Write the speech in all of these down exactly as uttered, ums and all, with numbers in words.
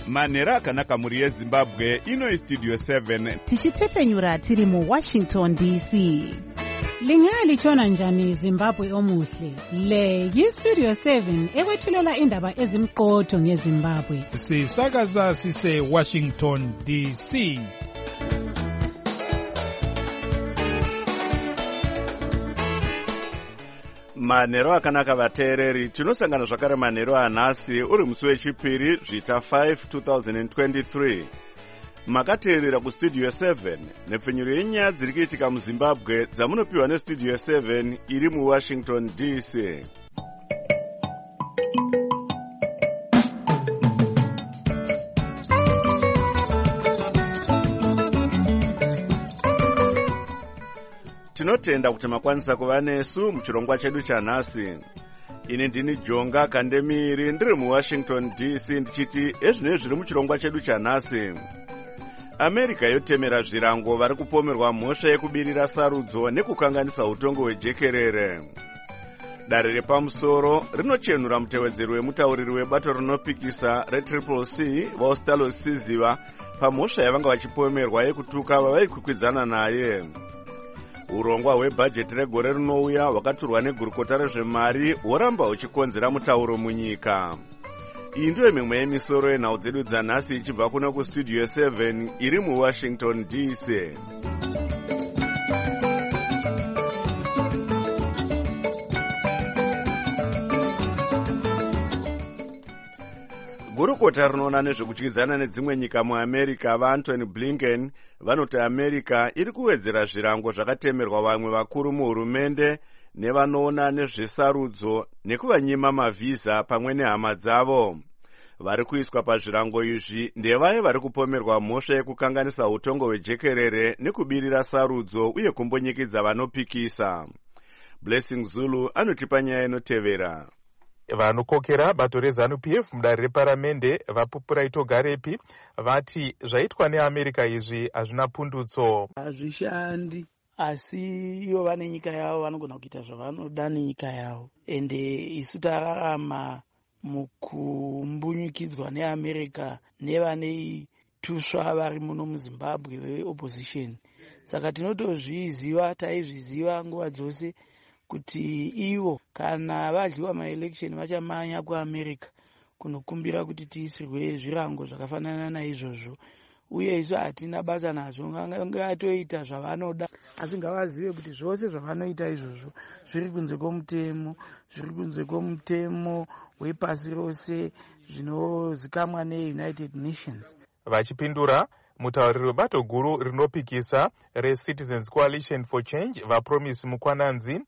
manhero akanaka muri yezimbabwe. Ino istudio seven tichitefenyura tiri muwashington D C. Lingalitshona njani Zimbabwe omuhle? Le yistudio seven ekwethulela indaba ezimqotho ngeZimbabwe. Sisakaza sise Washington D C. manhero akanaka vateereri, tinosangana zvakare manhero anhasi uri musi wechipiri zvita five twenty twenty-three. Makateerera kustudio seven nepfenyuro yenyaya dziri kuitika muZimbabwe dzamunopiwa nestudio seven iri muWashington D C. Tinotenda kuti makwanisa kuva nesu muchirongwa chedu chanhasi. Ini ndini Jonga Kandemiri ndiri muWashington D C ndichiti ezvinezvi zviri muchirongwa chedu chanhasi. America yotemera zvirango vari kupomerwa mhosva yekubirira sarudzo nekukanganisa utongo hwejekerere. Dare repamusoro rinochenura mutevedzeri wemutauriri webato rinopikisa retriple C Vaustalo Siziva pamhosva yavanga vachipomerwa yekutuka vavaikwikwidzana naye. Urongwa hwebhajeti regore rinouya hwakaturwa negurukota rezvemari hworamba huchikonzera mutauro munyika. Iyi ndiyo mimwe yemisoro yenhau dzedu dzanhasi ichibva kuno kustudio seven iri muWashington D C. Gurukota rinoona nezvekudyidzana nedzimwe nyika muAmerica vaAntony Blinken vanoti America iri kuwedzera zvirango zvakatemerwa vamwe vakuru muhurumende nevanoona nezvesarudzo nekuvanyima mavhiza pamwe nehama dzavo. Vari kuiswa pazvirango izvi ndevaye vari kupomerwa mhosva yekukanganisa utongo hwejekerere nekubirira sarudzo uye kumbonyikidza vanopikisa. Blessing Zulu anotipa nyaya inotevera. Vanokokera bato reZANU P F mudare reparamende vapupura Togarepi vati zvaitwa neAmerica izvi hazvina pundutso. Hazvishandi, asi ivo vane nyika yavo vanogona kuita zvavanoda nenyika yavo. Ende isu tararama mukumbunyikidzwa neAmerica nevane tusva vari muno muZimbabwe veopposition. Saka tinotozviziva, taizviziva nguva dzose kuti ivo kana vadliwa maelection vachamanya kuAmerica kunokumbira kuti tiisirwe zvirango zvakafanana naizvozvo. Uye isu hatina basa nazvo, ngatoita zvavanoda, asi ngavazive kuti zvose zvavanoita izvozvo zviri kunze kwomutemo, zviri kunze kwomutemo wepasi rose zvinozikamwa neUnited Nations. Vachipindura, mutauriri webato guru rinopikisa reCitizens Coalition for Change vaPromise Mukwananzi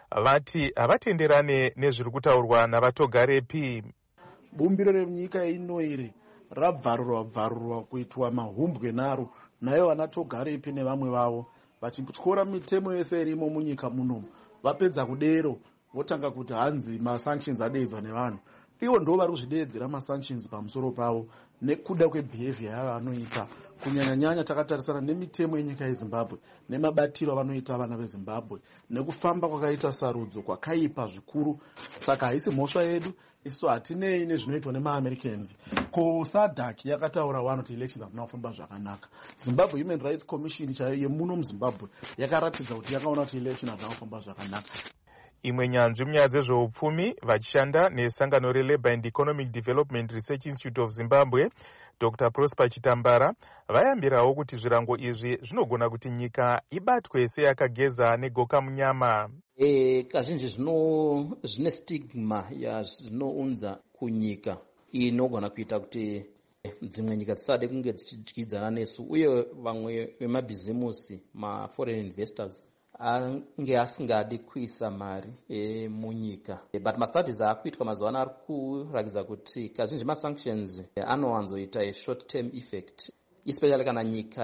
vati havatenderane nezviri kutaurwa navatogarepi. Bumbiro renyika ino iri rabvarurwa bvarurwa kuitwa mahumbwe naro nayo vanatogarepi nevamwe vavo vachityora mitemo yese irimo munyika muno. Vapedza kudero votanga kuti hanzi masanctions adeidzwa nevanhu. Ivo ndo vari kuzvideedzera masanctions pamusoro pavo nekuda kwebehavior yavo vanoita, kunyanya-nyanya takatarisana nemitemo yenyika yeZimbabwe nemabatiro vanoita vana veZimbabwe nekufamba kwakaita sarudzo kwakaipa zvikuru. Saka haisi mhosva yedu, isu hatinei nezvinoitwa nemaAmericans. Ko SADC yakataura wano kuti elections hazvina kufamba zvakanaka. Zimbabwe Human Rights Commission chayo yemuno muZimbabwe yakaratidza kuti yakaona kuti elections hazvina kufamba zvakanaka. Imwe nyanzvi munyaya dzezveupfumi vachishanda nesangano reLabour and Economic Development Research Institute of Zimbabwe, Doctor Prosper Chitambara, vayambirawo kuti zvirango izvi zvinogona kuti nyika ibatwe seyakageza negoka munyama. E, kazhinji zvino zvine stigma yazvinounza kunyika inogona kuita kuti dzimwe nyika dzisade kunge dzichidyidzana nesu, uye vamwe vemabhizimusi maforeign investors ange asingadi kuisa mari e, munyika. E, but mastudies akuitwa mazuva ano ari kurakidza kuti kazhinji masanctions e, anowanzoita a short term effect, especially kana nyika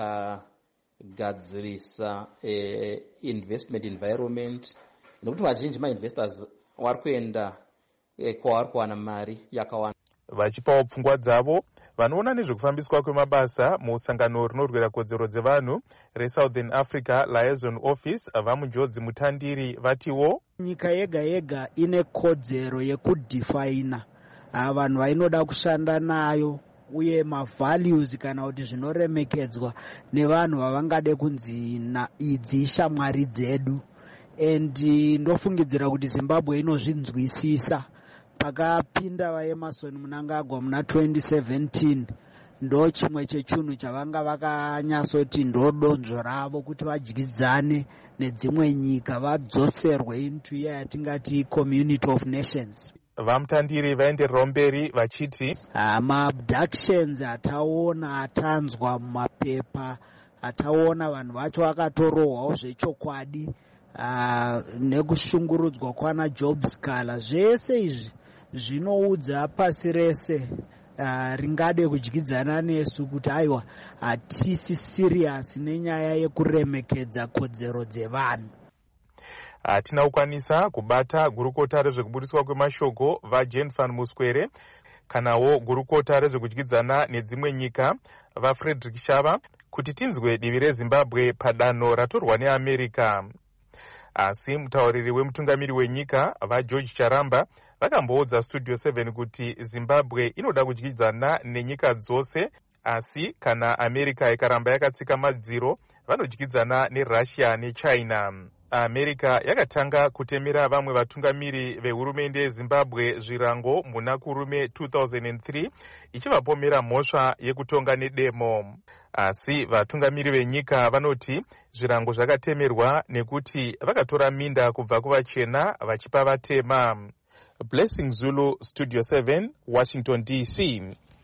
yakagadzirisa e, investment environment, nekuti vazhinji mainvestors vari kuenda e, kwavari kuwana mari yakawanda. Vachipawo pfungwa dzavo vanoona nezvekufambiswa kwemabasa musangano rinorwira kodzero dzevanhu reSouthern Africa Liaison Office vamunjodzi mutandiri vatiwo nyika yega yega ine kodzero yekudefina vanhu vainoda kushanda nayo uye mavalues kana kuti zvinoremekedzwa nevanhu vavangade kunzi idzi ishamwari dzedu. And ndofungidzira kuti Zimbabwe inozvinzwisisa. Pakapinda vaEmerson Mnangagwa muna twenty seventeen ndo chimwe chechunhu chavanga vakanyasoti ndo donzvo ravo kuti vadyidzane nedzimwe nyika vadzoserwe into iya yatingati community of nations. Vamutandiri vaendererawo mberi vachiti maabductions ataona atanzwa mumapepa, ataona vanhu vacho vakatorohwawo zvechokwadi, uh, nekushungurudzwa kwana Job Scala, zvese izvi zvinoudza pasi rese uh, ringade kudyidzana nesu kuti aiwa hatisi serious nenyaya yekuremekedza kodzero dzevanhu. Hatina kukwanisa kubata gurukota rezvekubudiswa kwemashoko vaJane van Muskwere kanawo gurukota rezvekudyidzana nedzimwe nyika vaFrederick Shava kuti tinzwe divi reZimbabwe padanho ratorwa neAmerica. Asi mutauriri wemutungamiri wenyika vaGeorge Charamba vakamboudza Studio seven kuti Zimbabwe inoda kudyidzana nenyika dzose, asi kana America ikaramba yakatsika madziro vanodyidzana neRussia neChina. America yakatanga kutemera vamwe vatungamiri vehurumende yeZimbabwe zvirango muna kurume two thousand three ichivapomera mhosva yekutonga nedemo. Asi vatungamiri venyika vanoti zvirango zvakatemerwa nekuti vakatora minda kubva kuvachena vachipa vatema. Blessing Zulu, Studio seven, Washington D C.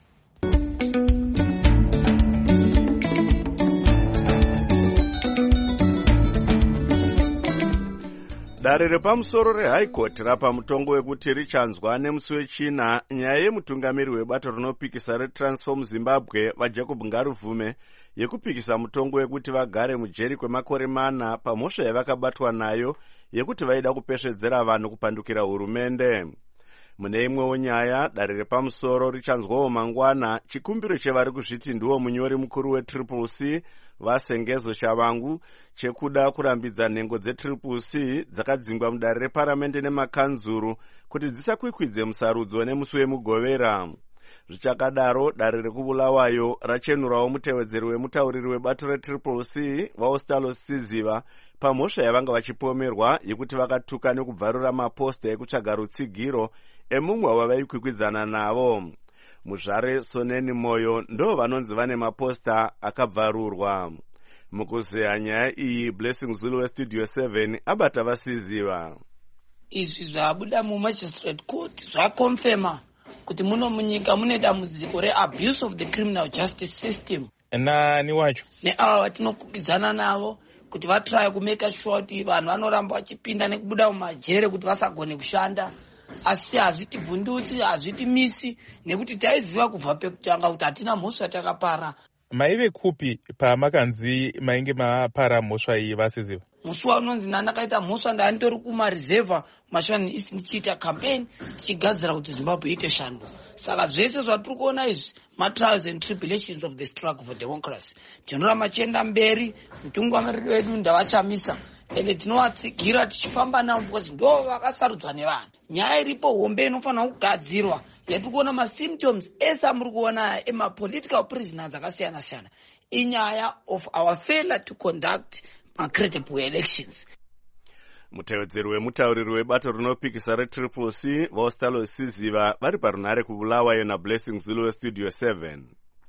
Dare repamusoro reHigh Court rapa mutongo wekuti richanzwa nemusi wechina nyaya yemutungamiri webato rinopikisa reTransform Zimbabwe vaJacob Ngaruvume yekupikisa mutongo wekuti vagare mujeri kwemakore mana pamhosva yavakabatwa nayo yekuti vaida kupesvedzera vanhu kupandukira hurumende. Mune imwewo nyaya, dare repamusoro richanzwawo mangwana chikumbiro chevari kuzviti ndiwo munyori mukuru weTriple C vaSengezo Shavangu chekuda kurambidza nhengo dzeTriple C dzakadzingwa mudare reparamende nemakanzuru kuti dzisakwikwidze musarudzo nemusi wemugovera. Zvichakadaro, dare rekubulawayo rachenurawo mutevedzeri wemutauriri webato reTriple C vaOstalo Siziva pamhosva yavanga vachipomerwa yekuti vakatuka nekubvarura maposta ekutsvaga rutsigiro emumwe wavaikwikwidzana navo. Muzvare Soneni Moyo ndo vanonzi vane maposta akabvarurwa. Mukuzeya nyaya iyi, Blessing Zulu weStudio seven abata vasiziva. Izvi zvabuda muMagistrate Court zvakonfirma kuti muno munyika mune dambudziko reabuse of the criminal justice system. Nani wacho? Neava vatinokwikwidzana navo kuti vatraya kumeka sure kuti vanhu vanoramba vachipinda nekubuda mumajere kuti vasagone kushanda. Asi hazvitivhundutsi, hazvitimisi, nekuti taiziva kubva pekutanga kuti hatina mhosva takapara. Maive kupi pamakanzi mainge mapara mhosva iyi vasiziva? Musi waunonzi ndandakaita mhosva ndanditori kumareserva mashani isi ndichiita campaign tichigadzira kuti Zimbabwe iite shando. Saka zvese zvatiri kuona izvi ma-trials and tribulations of the struggle for democracy. Tinoramba chienda mberi, mutungamiriri wedu ndavachamisa. Ende tinovatsigira tichifamba navo because ndo vakasarudzwa nevanhu. Nyaya iripo hombe inofanira kugadzirwa yatiri kuona ma-symptoms ese amuri kuona ema-political prisoners akasiyana siyana. Inyaya of our failure to conduct ma-credible elections. Mutevedzeri wemutauriri webato rinopikisa reTriple C vaOstalo Siziva vari parunhare kubulawayo naBlessing Zulu weStudio seven.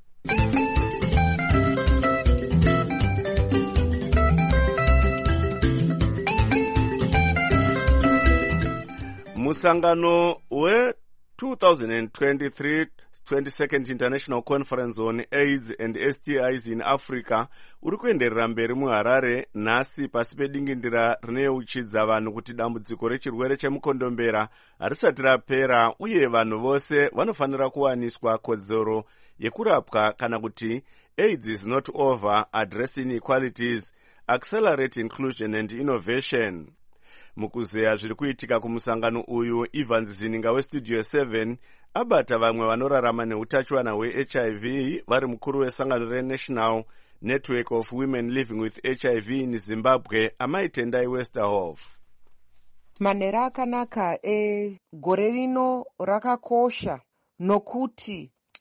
Musangano we twenty twenty-three twenty-second International Conference on AIDS and S T Is in Africa uri kuenderera mberi muHarare nhasi pasi pedingindira rineuchidza vanhu kuti dambudziko rechirwere chemukondombera harisati rapera uye vanhu vose vanofanira kuwaniswa kodzero yekurapwa kana kuti AIDS is not over, address inequalities, accelerate inclusion and innovation. Mukuzeya zviri kuitika kumusangano uyu, Evans Zininga weStudio seven abata vamwe vanorarama neutachiwana hweH I V vari mukuru wesangano reNational Network of Women Living with H I V in Zimbabwe, Amai Tendai Westerhoff. Manhero akanaka egore rino rakakosha nokuti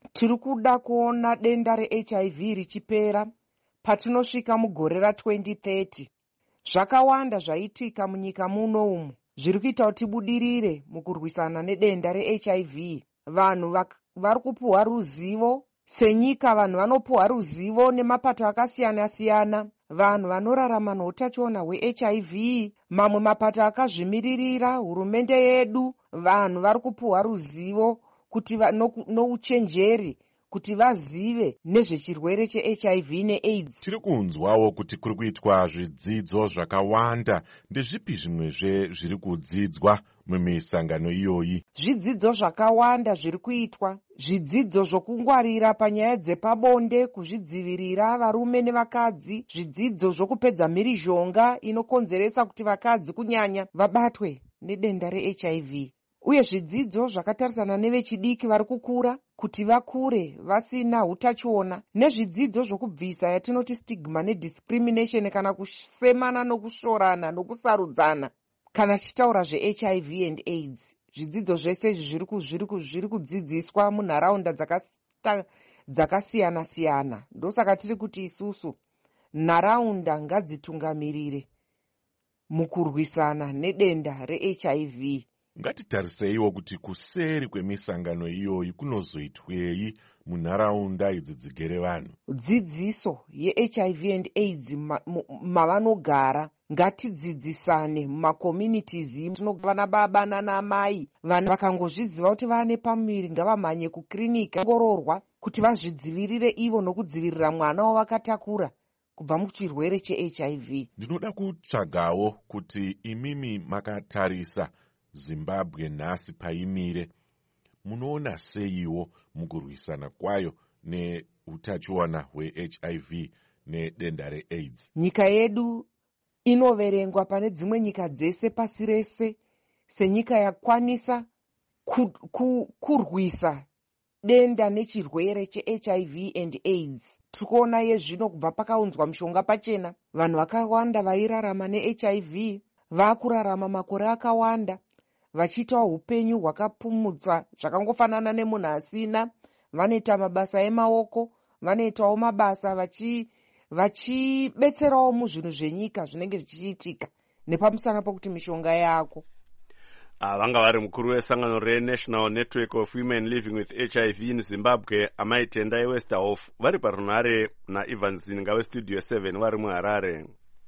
tiri kuda kuona denda reH I V richipera patinosvika mugore ratwenty thirty. Zvakawanda zvaitika munyika muno umu zviri kuita kuti tibudirire mukurwisana nedenda reH I V. Vanhu vari kupuhwa ruzivo senyika, vanhu vanopuhwa ruzivo nemapato akasiyana siyana, vanhu vanorarama noutachiona hweH I V, mamwe mapato akazvimiririra, hurumende yedu, vanhu vari kupuhwa ruzivo kuti nouchenjeri kuti vazive nezvechirwere cheH I V neAIDS. Tiri kunzwawo kuti kuri kuitwa zvidzidzo zvakawanda. Ndezvipi zvimwezve zviri kudzidzwa mumisangano iyoyi? Zvidzidzo zvakawanda zviri kuitwa, zvidzidzo zvokungwarira panyaya dzepabonde, kuzvidzivirira varume nevakadzi, zvidzidzo zvokupedza mhirizhonga inokonzeresa kuti vakadzi kunyanya vabatwe nedenda reH I V, uye zvidzidzo zvakatarisana nevechidiki vari kukura kuti vakure vasina utachiona, nezvidzidzo zvokubvisa yatinoti stigma nediscrimination, kana kusemana nokushorana nokusarudzana kana tichitaura zveH I V and AIDS. Zvidzidzo zvese izvi zviri kudzidziswa munharaunda dzakasiyana siyana. Ndosaka tiri kuti isusu nharaunda ngadzitungamirire mukurwisana nedenda reH I V. Ngatitariseiwo kuti kuseri kwemisangano iyoyi kunozoitwei munharaunda idzi dzigere vanhu. Dzidziso yeH I V and AIDS mavanogara, ngatidzidzisane mumakommunities. Vana baba nana mai, vanhu vakangozviziva kuti vane pamuviri ngavamhanye kukirinika ongororwa kuti vazvidzivirire ivo nokudzivirira mwana wavakatakura kubva muchirwere cheH I V. Ndinoda kutsvagawo kuti imimi makatarisa Zimbabwe nhasi paimire, munoona seiwo mukurwisana kwayo neutachiona hweH I V nedenda reAIDS? Nyika yedu inoverengwa pane dzimwe nyika dzese pasi rese senyika yakwanisa ku, ku, kurwisa denda nechirwere cheH I V and AIDS. Tikuona yezvino kubva pakaunzwa mishonga pachena, vanhu vakawanda vairarama neH I V vakurarama makore akawanda vachiitawo upenyu hwakapumudza zvakangofanana nemunhu asina. Vanoita mabasa emaoko, vanoitawo mabasa vachi vachibetserawo muzvinhu zvenyika zvinenge zvichiitika nepamusana pokuti mishonga yako. Vanga vari mukuru wesangano reNational Network of Women Living with H I V in Zimbabwe, Amai Tendai Westerhoff, vari parunhare naIvan Zinga weStudio seven vari muHarare.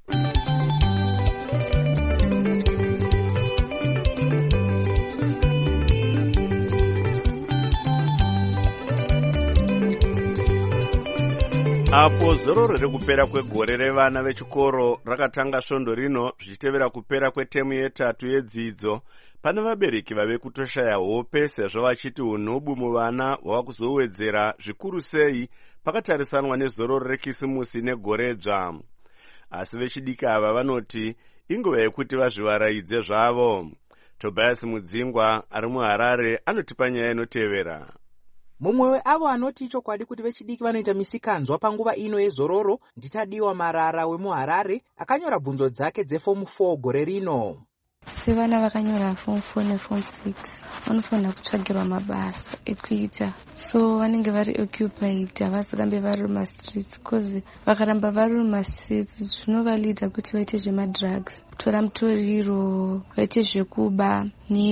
Apo zororo rekupera kwegore revana vechikoro rakatanga svondo rino zvichitevera kupera kwetemu yetatu yedzidzo, pane vabereki vave kutoshaya hope sezvo vachiti unhubu muvana hwava kuzowedzera zvikuru sei pakatarisanwa nezororo rekisimusi negoredzva. Asi vechidiki ava vanoti inguva yekuti vazvivaraidze zvavo. Tobias Mudzingwa ari muHarare anotipa nyaya inotevera. Mumwe weavo anoti chokwadi kuti vechidiki vanoita misikanzwa panguva ino yezororo nditadiwa Marara wemuHarare akanyora bvunzo dzake dzefomu four gore rino. Sevana vakanyora form four neform six vanofanira kutsvagirwa mabasa ekuita, so vanenge vari occupied, havasirambe vari mumastreets, cause vakaramba vari mumastreets zvinovalidha kuti vaite zvemadrugs, kutora mutoriro, vaite zvekuba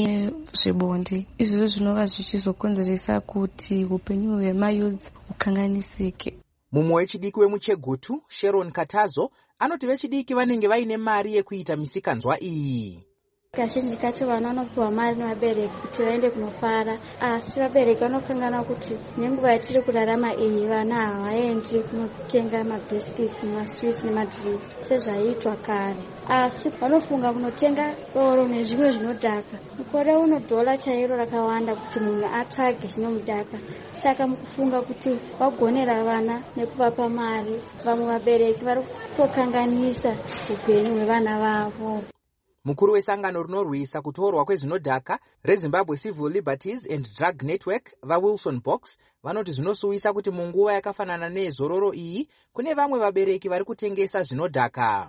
nezvebonde. Izvozvo zvinova zvichizokonzeresa kuti upenyu hwemayouth hukanganisike. Mumwe wechidiki wemuChegutu, Sharon Katazo, anoti vechidiki vanenge vaine mari yekuita misikanzwa iyi. Kazhinji kacho vana vanopiwa mari nevabereki kuti vaende kunofara, asi vabereki vanokangana kuti nenguva yatiri kurarama iyi vana havaendi kunotenga mabhiskits nemaswits nemadrinks sezvaiitwa kare, asi vanofunga kunotenga doro nezvimwe zvinodhaka. Mukore uno dhola chairo rakawanda kuti munhu atsvage zvinomudhaka, saka mukufunga kuti vagonera vana nekuvapa mari, vamwe vabereki vari kutokanganisa upenyu hwevana vavo. Mukuru wesangano rinorwisa kutorwa kwezvinodhaka reZimbabwe Civil Liberties and Drug Network vaWilson Box vanoti zvinosuwisa kuti munguva yakafanana nezororo iyi kune vamwe vabereki vari kutengesa zvinodhaka.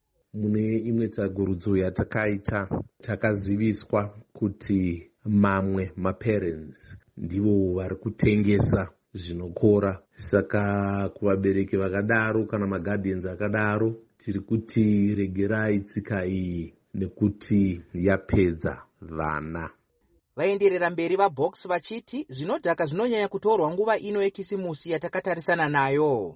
Mune imwe tsagurudzo yatakaita takaziviswa kuti mamwe maparents ndivo vari kutengesa zvinokora. Saka kuvabereki vakadaro kana magadhens akadaro tiri kuti regerai tsika iyi nekuti yapedza vana. Vaenderera mberi vaBox vachiti zvinodhaka zvinonyanya kutorwa nguva ino yekisimusi yatakatarisana nayo.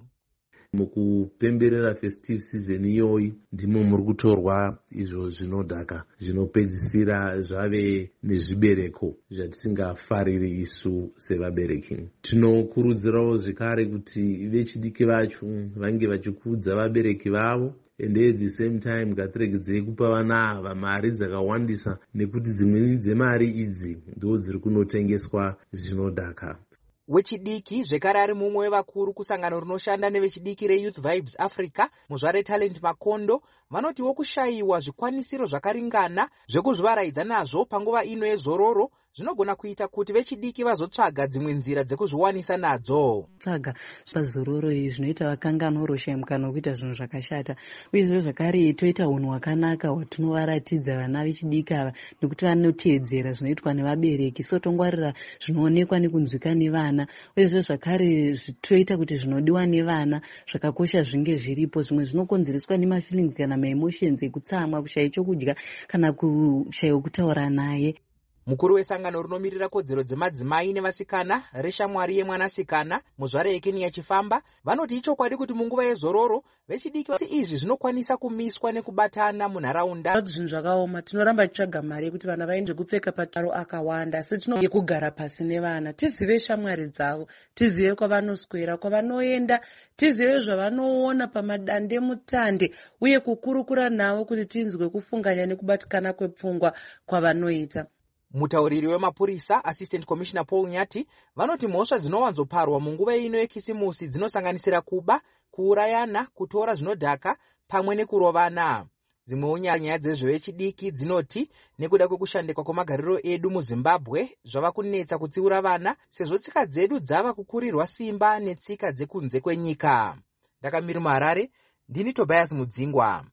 Mukupemberera festive season iyoyi ndimo muri kutorwa izvo zvinodhaka zvinopedzisira zvave nezvibereko zvatisingafariri isu sevabereki. Tinokurudzirawo zvekare kuti vechidiki vacho vange vachikudza vabereki vavo, and at the same time ngatiregedzei kupa vana ava mari dzakawandisa, nekuti dzimweni dzemari idzi ndo dziri kunotengeswa zvinodhaka. Wechidiki zvekare ari mumwe wevakuru kusangano rinoshanda nevechidiki reYouth Vibes Africa, muzvare Talent Makondo, vanotiwo kushayiwa zvikwanisiro zvakaringana zvekuzvivaraidza nazvo panguva ino yezororo zvinogona kuita kuti vechidiki vazotsvaga dzimwe nzira dzekuzviwanisa nadzo. Tsvaga pazororo izvi zvinoita vakanganwa mukana wekuita zvinhu zvakashata, uyezve zvakare toita unhu hwakanaka hwatinovaratidza vana vechidiki ava nekuti vanoteedzera zvinoitwa nevabereki, so tongwarira zvinoonekwa nekunzwika nevana, uyezve zvakare toita kuti zvinodiwa nevana zvakakosha zvinge zviripo. Zvimwe zvinokonzereswa nemafeelings kana maemotions ekutsamwa, kushaya chokudya kana kushaya kutaura naye. Mukuru wesangano rinomirira kodzero dzemadzimai nevasikana reshamwari yemwanasikana muzvare Ekeni Yachifamba vanoti ichokwadi kuti munguva yezororo vechidiki izvi zvinokwanisa kumiswa nekubatana munharaunda. Zvinhu zvakaoma, tinoramba tichitsvaga mari yekuti vana vaende kupfeka pataro akawanda, asi tinoye kugara pasi nevana, tizive shamwari dzavo, tizive kwavanoswera, kwavanoenda, tizive zvavanoona pamadande mutande, uye kukurukura navo kuti tinzwe kufunganya nekubatikana kwepfungwa kwavanoita. Mutauriri wemapurisa Assistant Commissioner Paul Nyati vanoti mhosva dzinowanzoparwa munguva ino yekisimusi dzinosanganisira kuba, kuurayana, kutora zvinodhaka pamwe nekurovana. Dzimwewo nyaya dzezvevechidiki dzinoti nekuda kwekushandikwa kwemagariro edu muZimbabwe zvava kunetsa kutsiura vana sezvo tsika dzedu dzava kukurirwa simba netsika dzekunze kwenyika. Ndakamiri muHarare, ndini Tobias Mudzingwa.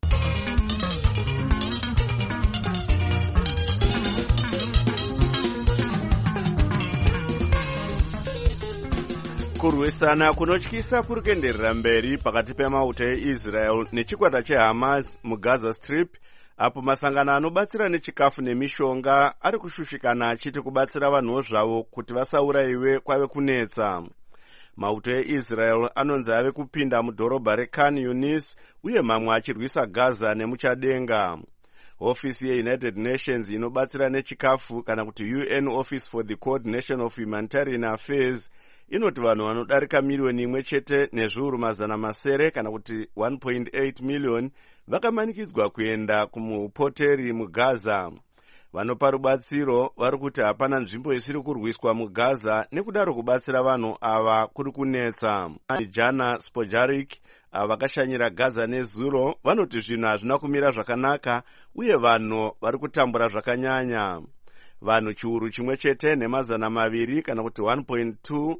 Kurwisana kunotyisa kuri kuenderera mberi pakati pemauto eIsrael nechikwata cheHamas muGaza Strip, apo masangano anobatsira nechikafu nemishonga ari kushushikana achiti kubatsira vanhuwo zvavo kuti vasaurayiwe kwave kunetsa. Mauto eIsrael anonzi ave kupinda mudhorobha reKhan Yunis uye mamwe achirwisa Gaza nemuchadenga. Ofisi yeUnited Nations inobatsira nechikafu kana kuti U N Office for the Coordination of Humanitarian Affairs inoti vanhu vanodarika miliyoni imwe chete nezviuru mazana masere kana kuti one point eight million vakamanikidzwa kuenda kumupoteri muGaza. Vanopa rubatsiro vari kuti hapana nzvimbo isiri kurwiswa muGaza, nekudaro kubatsira vanhu ava kuri kunetsa. Jana Spojaric ava vakashanyira Gaza nezuro vanoti zvinhu hazvina kumira zvakanaka uye vanhu vari kutambura zvakanyanya. Vanhu chiuru chimwe chete nemazana maviri kana kuti one point two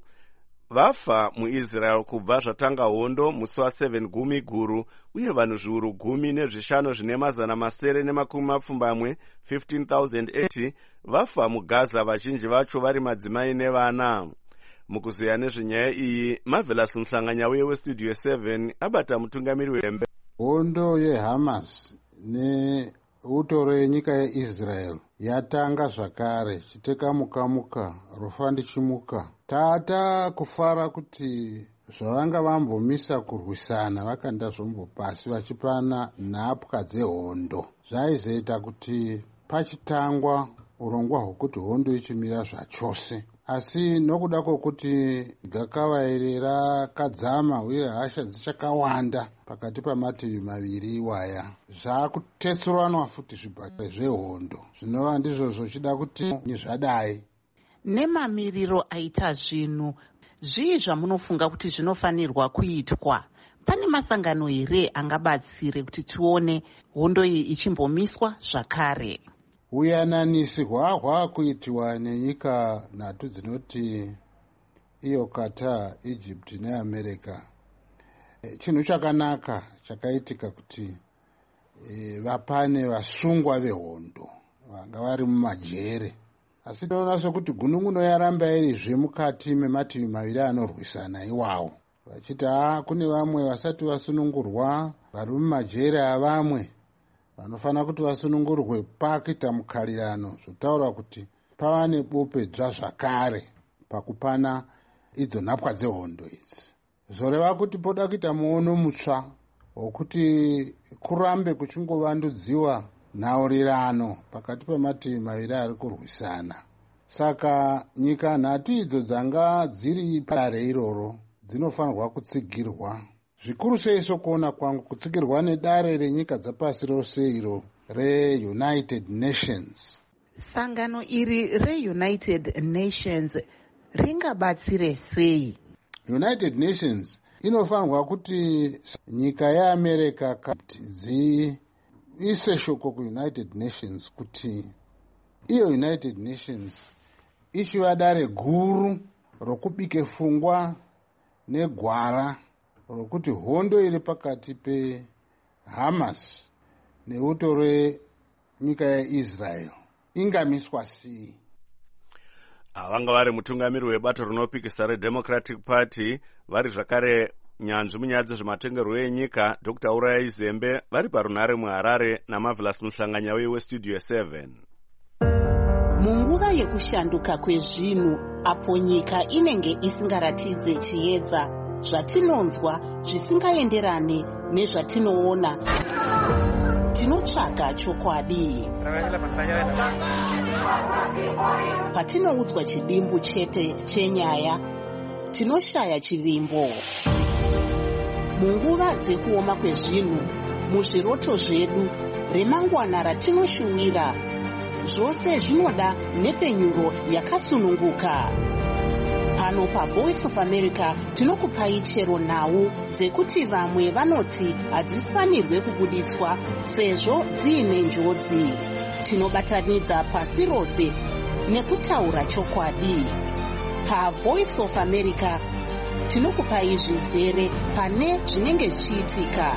vafa muIsrael kubva zvatanga hondo musi wa7 gumi guru, uye vanhu zviuru gumi nezvishanu zvine mazana masere nemakumi mapfumbamwe fifteen thousand eighty vafa muGaza, vazhinji vacho vari madzimai nevana. Mukuziya nezvenyaya iyi, Marvelous Mhlanganya weStudio seven abata mutungamiri wembe. Hondo yeHamas neutoro yenyika yeIsrael yatanga zvakare chiteka mukamuka rufa ndichimuka. Tata kufara kuti zvavanga vambomisa kurwisana vakanda zvombo pasi vachipana nhapwa dzehondo zvaizoita kuti pachitangwa urongwa hwekuti hondo ichimira zvachose. Asi nokuda kwokuti gakava iri rakadzama uye hasha dzichakawanda pakati pamativi maviri iwaya, zvakutetsuranwa futi zvibhakere zvehondo zvinova ndizvo zvochida kuti zvadai. Nemamiriro aita zvinhu, zvii zvamunofunga kuti zvinofanirwa kuitwa? Pane masangano here angabatsire kuti tione hondo iyi ichimbomiswa zvakare? Uyananisi hwahwa kuitiwa nenyika nhatu dzinoti iyo Qatar, Egypt neAmerica. Chinhu chakanaka chakaitika kuti e, vapane vasungwa vehondo vanga vari mumajere asi tinoona sokuti gunun'uno yaramba irizve mukati memativi maviri anorwisana iwawo, vachiti ha kune vamwe vasati vasunungurwa vari mumajere avamwe vanofanira kuti vasunungurwe pakuita mukarirano, zvotaura kuti pava nebope dzva zvakare pakupana idzo nhapwa dzehondo idzi. Zvoreva kuti poda kuita muono mutsva wokuti kurambe kuchingovandudziwa nhaurirano pakati pemativi maviri ari kurwisana. Saka nyika nhatu idzo dzanga dziri padare iroro dzinofanirwa kutsigirwa, zvikuru sei sokuona kwangu kutsigirwa nedare renyika dzapasi rose iro reunited nations. Sangano iri reunited nations ringabatsire sei? United Nations inofanirwa kuti nyika yeAmerica kuti dziise shoko kuUnited Nations kuti iyo United Nations ichiva dare guru rokubike pfungwa negwara rokuti hondo iri pakati peHamas neuto renyika yeIsrael ingamiswa sei. Vanga vari mutungamiri webato rinopikisa reDemocratic Party vari zvakare nyanzvi munyaya dzezvematongerwo enyika Doctor Uraya Zembe vari parunhare muHarare naMarvelous Muhlanganyauye weStudio seven. Munguva yekushanduka kwezvinhu apo nyika inenge isingaratidze chiedza zvatinonzwa zvisingaenderane nezvatinoona, tinotsvaga chokwadi. Patinoudzwa chidimbu chete chenyaya, tinoshaya chivimbo. Munguva dzekuoma kwezvinhu, muzviroto zvedu, remangwana ratinoshuwira, zvose zvinoda nhepfenyuro yakasununguka. Pano paVoice of America tinokupai chero nhau dzekuti vamwe vanoti hadzifanirwe kubuditswa sezvo dziine njodzi. Tinobatanidza pasi rose nekutaura chokwadi. PaVoice of America tinokupai zvizere pane zvinenge zvichiitika.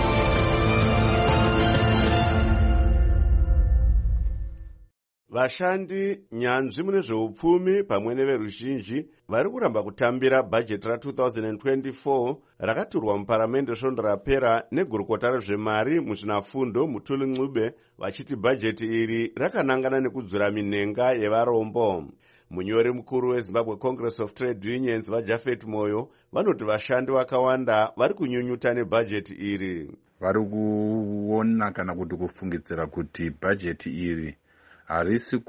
Vashandi, nyanzvi mune zveupfumi pamwe neveruzhinji vari kuramba kutambira bhajeti ra-twenty twenty-four rakaturwa muparamende svondo rapera negurukota rezvemari muzvinafundo Mutuli Ncube vachiti bhajeti iri rakanangana nekudzura minhenga yevarombo. Munyori mukuru weZimbabwe Congress of Trade Unions vaJafet Moyo vanoti vashandi vakawanda vari kunyunyuta nebhajeti iri. Vari kuona kana kuti kufungidzira kuti bhajeti iri harisi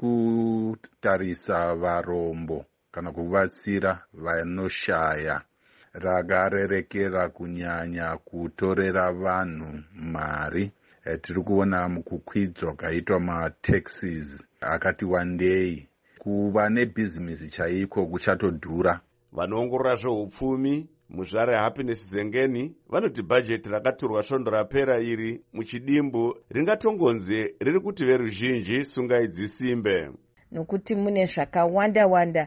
kutarisa varombo kana kuvatsira vanoshaya, rakarerekera kunyanya kutorera vanhu mari. E, tiri kuona mukukwidzwa kaitwa mataxes akati wandei, kuva nebhizinesi chaiko kuchatodhura. Vanoongorora zveupfumi muzvare Happiness Zengeni vanoti bhajeti rakaturwa svondo rapera iri muchidimbu ringatongonzi riri kuti veruzhinji sungaidzisimbe, nokuti mune zvakawanda wanda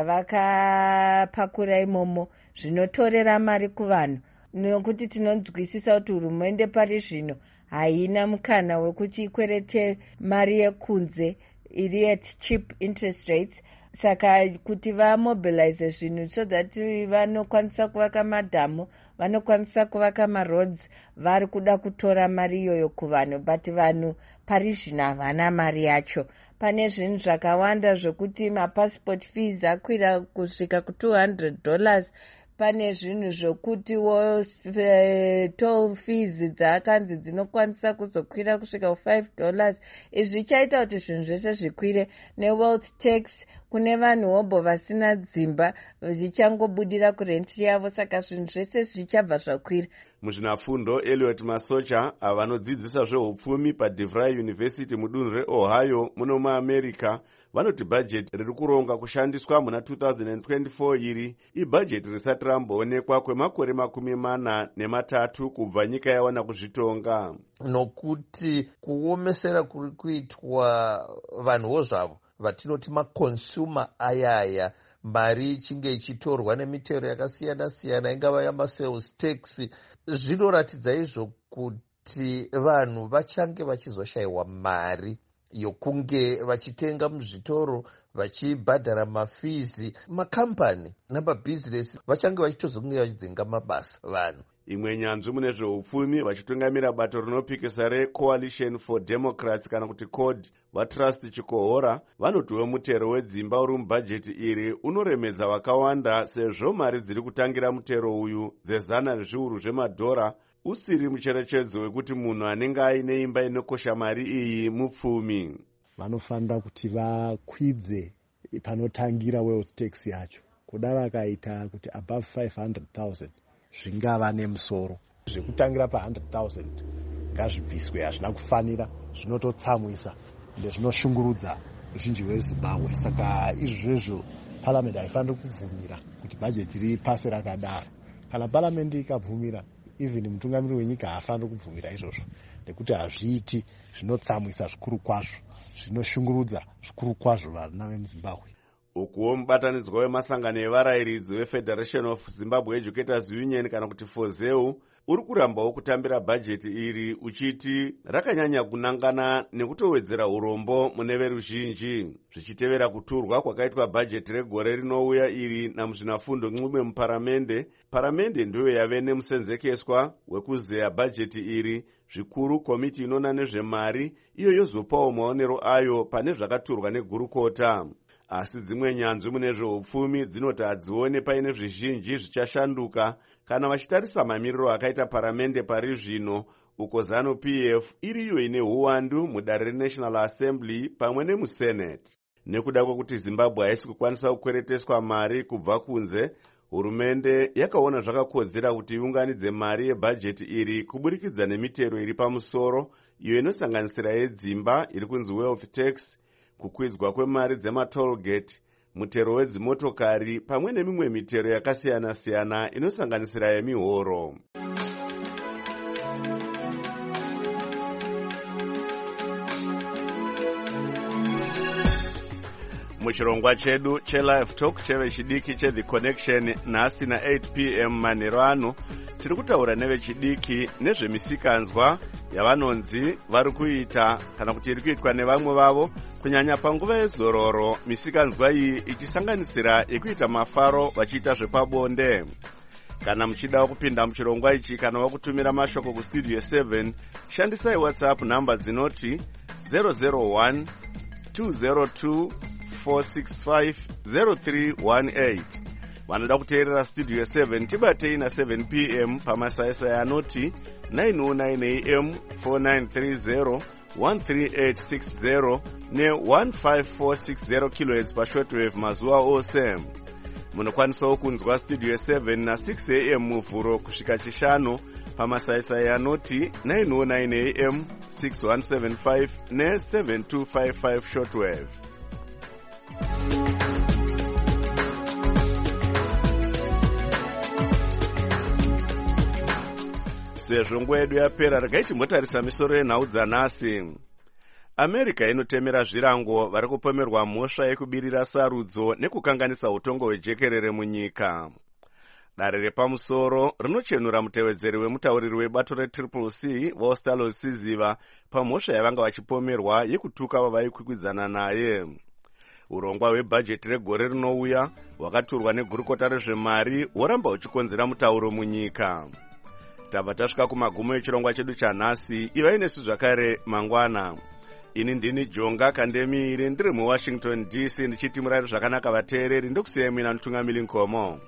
zvavakapakura imomo zvinotorera mari kuvanhu, nokuti tinonzwisisa kuti hurumende pari zvino haina mukana wekuti ikwerete mari yekunze iri at cheap interest rates. Saka kuti vamobilize zvinhu so that vanokwanisa kuvaka madhamu, vanokwanisa kuvaka maroads, vari kuda kutora mari iyoyo kuvanhu, but vanhu pari zvino havana mari yacho. Pane zvinhu zvakawanda zvokuti mapassport fees akwira kusvika ku-two hundred dollars. Pane zvinhu zvokuti wo uh, toll fees dzakanzi dzinokwanisa kuzokwira kusvika ku-five dollars. Izvi chaita kuti zvinhu zvese zvikwire, newealth tax kune vanhu wobho vasina dzimba zvichangobudira kurenti yavo, saka zvinhu zvese zvichabva zvakwira. Muzvinafundo Elliot Masocha avanodzidzisa zveupfumi paDeVry University mudunhu reOhio muno muAmerica vanoti bhajeti riri kuronga kushandiswa muna twenty twenty-four iri ibhajeti risati ramboonekwa kwemakore makumi mana nematatu kubva nyika yawana kuzvitonga, nokuti kuomesera kuri kuitwa vanhuwo zvavo vatinoti maconsumer ayaya, mari ichinge ichitorwa nemitero yakasiyana siyana, ingava yamasales tax, zvinoratidza izvo kuti vanhu vachange vachizoshayiwa mari yokunge vachitenga muzvitoro vachibhadhara mafizi. Makampani namabhizinesi vachange vachitozonge vachidzenga mabasa vanhu. Imwe nyanzvi mune zveupfumi vachitungamira bato rinopikisa reCoalition for Democrats kana kuti C O D vaTrust Chikohora vanoti mutero wedzimba uri mubhajeti iri unoremedza vakawanda sezvo mari dziri kutangira mutero uyu dzezana rezviuru zvemadhora usiri mucherechedzo wekuti munhu anenge aine imba inokosha mari iyi mupfumi. Vanofanira kuti vakwidze panotangira wealth tax yacho, kuda vakaita kuti above five hundred thousand zvingava nemusoro, zvekutangira pa one hundred thousand ngazvibviswe. Hazvina kufanira, zvinototsamwisa ende zvinoshungurudza ruzhinji rweZimbabwe. Saka izvozvo parliament haifaniri kubvumira kuti bhajeti iri pasi rakadaro. Kana parliament ikabvumira, even mutungamiri wenyika haafaniri kubvumira izvozvo, nekuti hazviiti, zvinotsamwisa zvikuru kwazvo, zvinoshungurudza zvikuru kwazvo vana vemuZimbabwe. Ukuwo mubatanidzwa wemasangano evarayiridzi weFederation of Zimbabwe Educators Union kana kuti FOZEU uri kurambawo kutambira bhajeti iri uchiti rakanyanya kunangana nekutowedzera urombo mune veruzhinji, zvichitevera kuturwa kwakaitwa bhajeti regore rinouya iri namuzvinafundo ncume muparamende. Paramende ndiyo yave nemusenzekeswa wekuzeya bhajeti iri, zvikuru komiti inona nezvemari iyo yozopawo maonero ayo pane zvakaturwa negurukota. Asi dzimwe nyanzvi mune zveupfumi dzinoti hadzione paine zvizhinji zvichashanduka kana vachitarisa mamiriro akaita paramende pari zvino, uko ZANU P F iriyo ine huwandu mudare reNational Assembly pamwe nemuSenate. Nekuda kwekuti Zimbabwe haisi kukwanisa kukwereteswa mari kubva kunze, hurumende yakaona zvakakodzera kuti iunganidze mari yebhajeti iri kuburikidza nemitero iri pamusoro, iyo inosanganisira yedzimba iri kunzi wealth tax, kukwidzwa kwemari dzematollgate, mutero wedzimotokari pamwe nemimwe mitero yakasiyana-siyana inosanganisira yemihoro. Muchirongwa chedu cheLive Talk chevechidiki cheThe Connection nhasi na eight p m manheru ano tiri kutaura nevechidiki nezvemisikanzwa yavanonzi vari kuita kana kuti iri kuitwa nevamwe vavo kunyanya panguva yezororo, misikanzwa iyi ichisanganisira yekuita mafaro vachiita zvepabonde. Kana muchida kupinda muchirongwa ichi kana wakutumira mashoko kustudio seven, shandisai WhatsApp namba dzinoti zero zero one two zero two four six five zero three one eight. Vanoda kuteerera studio seven tibatei na seven p m pamasaisai anoti nine oh nine a m four nine three zero one three eight six zero ne one five four six zero kilohertz pashortwave mazuva ose. Munokwanisawo kunzwa studio seven na six a m muvhuro kusvika chishanu pamasaisai anoti nine oh nine a m six one seven five ne seven two five five shortwave. Sezvo nguva yedu yapera, regai timbotarisa misoro yenhau dzanhasi. America inotemera zvirango vari kupomerwa mhosva yekubirira sarudzo nekukanganisa utongo hwejekerere munyika. Dare repamusoro rinochenura mutevedzeri wemutauriri webato reTriple C Vostalo Siziva pamhosva yavanga vachipomerwa yekutuka vavaikwikwidzana naye. Urongwa hwebhajeti regore rinouya hwakaturwa negurukota rezvemari hworamba huchikonzera mutauro munyika. Tabva tasvika kumagumo echirongwa chedu chanhasi. Ivai nesu zvakare mangwana. Ini ndini Jonga Kandemire, ndiri muWashington D C ndichiti murari zvakanaka vateereri, ndokusiyai mina mutungamiri Nkomo.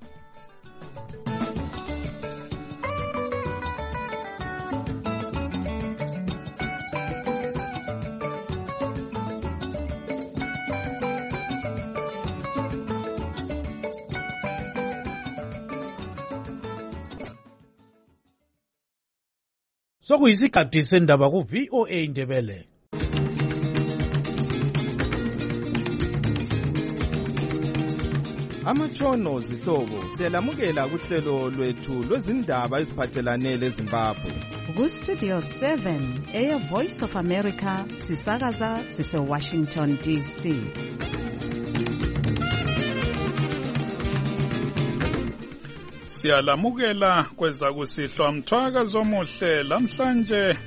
Sokuyisikhathi sendaba ku V O A Ndebele. Amatshono zihlobo siyalamukela kuhlelo lwethu lwezindaba eziphathelane leZimbabwe. Ku Studio seven eya Voice of America sisakaza sise Washington D C. Siyalamukela kweza kusihlwa mthwaka zomuhle lamhlanje